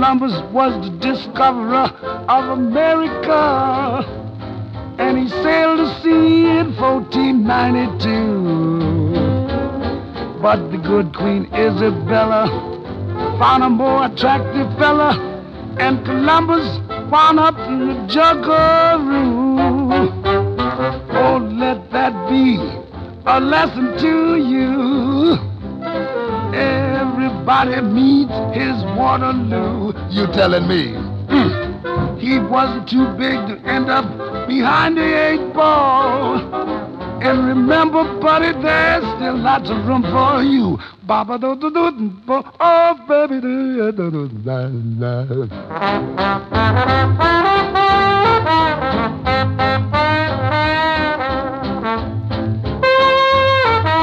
Columbus was the discoverer of America, and he sailed the sea in 1492. But the good Queen Isabella found a more attractive fella, and Columbus wound up in the juggeroo. Oh, let that be a lesson to you. Everybody meets his Waterloo. You telling me? He wasn't too big to end up behind the 8 ball. And remember, buddy, there's still lots of room for you. Baba do do do do, oh baby do do do do.